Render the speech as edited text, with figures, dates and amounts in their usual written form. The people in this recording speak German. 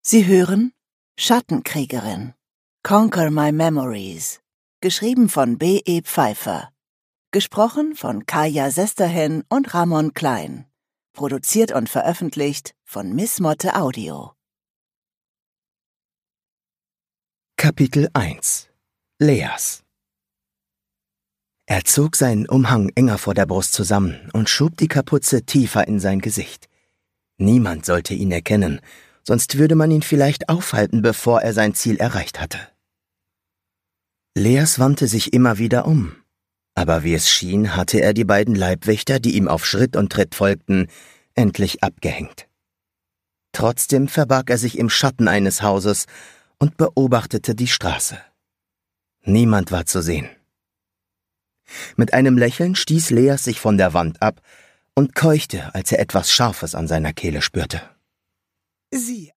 Sie hören Schattenkriegerin, Conquer My Memories, geschrieben von B.E. Pfeiffer, gesprochen von Kaya Sesterhen und Ramon Klein, produziert und veröffentlicht von Miss Motte Audio. Kapitel 1 Leas. Er zog seinen Umhang enger vor der Brust zusammen und schob die Kapuze tiefer in sein Gesicht. Niemand sollte ihn erkennen, sonst würde man ihn vielleicht aufhalten, bevor er sein Ziel erreicht hatte. Leas wandte sich immer wieder um, aber wie es schien, hatte er die beiden Leibwächter, die ihm auf Schritt und Tritt folgten, endlich abgehängt. Trotzdem verbarg er sich im Schatten eines Hauses und beobachtete die Straße. Niemand war zu sehen. Mit einem Lächeln stieß Leas sich von der Wand ab und keuchte, als er etwas Scharfes an seiner Kehle spürte. »Sie